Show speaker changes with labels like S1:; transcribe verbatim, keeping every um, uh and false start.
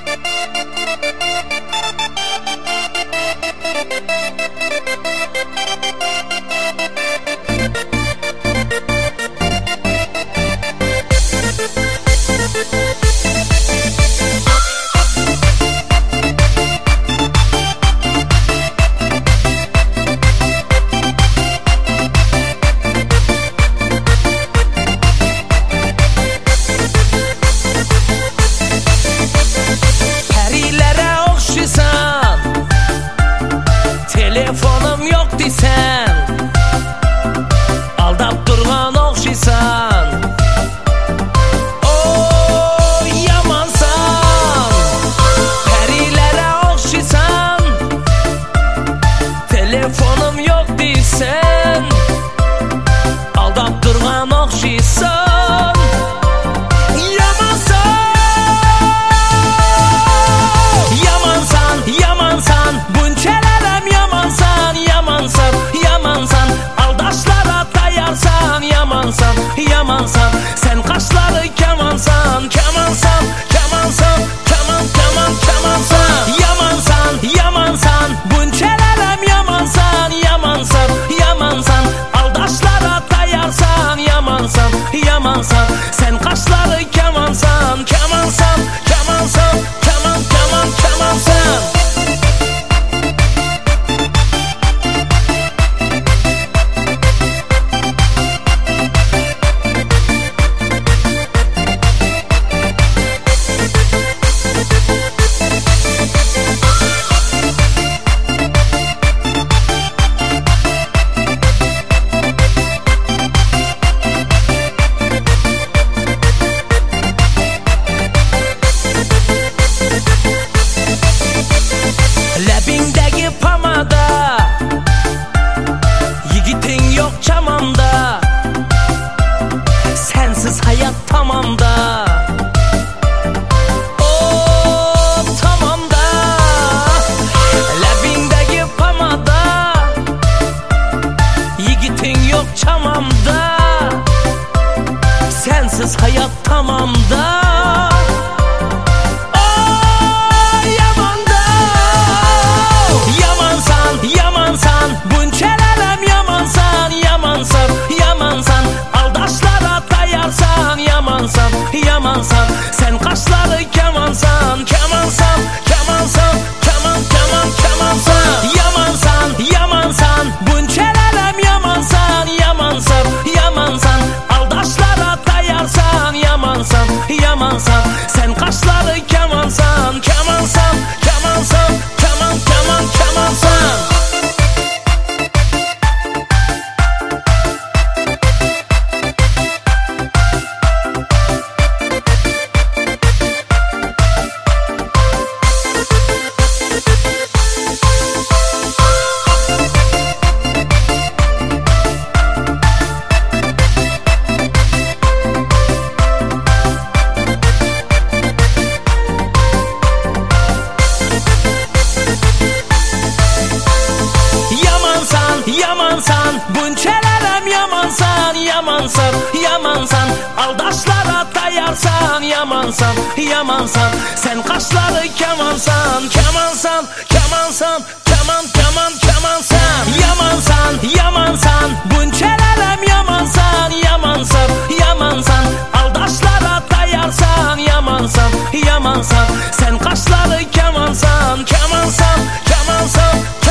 S1: Telefonum yok desen, aldap durgan okşisan. Oh yamansan, perilere okşisan. Telefonum yok desen, aldap durgan okşisan. Yamansan, sen kaşları kemansan, kemansan, kemansan, keman, keman, kemansan. Yamansan, yamansan, bunçelerem yamansan, yamansan, yamansan, aldaşlara dayarsan, yamansan, yamansan, sen kaşları kemansan, kemansan, kemansan, keman, keman, kemansan. Lebindeki pamada, yigitin yok çamamda, sensiz hayat tamamda. Oh tamamda, lebindeki pamada, yigitin yok çamamda, sensiz hayat tamamda. Yamansan, bunçelerem yamansan, yamansan, yamansan, aldaşlara dayarsan, yamansan, yamansan, sen kaşları kemansan, kemansan, kemansan, keman, keman, kemansan. Yamansan, yamansan, bunçelerem yamansan, yamansan, yamansan, aldaşlara dayarsan, yamansan, yamansan, sen kaşları kemansan, kemansan, kemansan, keman, keman, kemansan. Yamansan, bunçelerem yamansan, yamansan, yamansan, aldaşlara dayarsan, yamansan, yamansan, sen kaşları kemansan, kemansan, kemansan, keman, keman, kemansan. Yamansan, yamansan, bunçelerem yamansan, yamansan, yamansan, aldaşlara dayarsan, yamansan, yamansan, sen kaşları kemansan, kemansan, kemansan.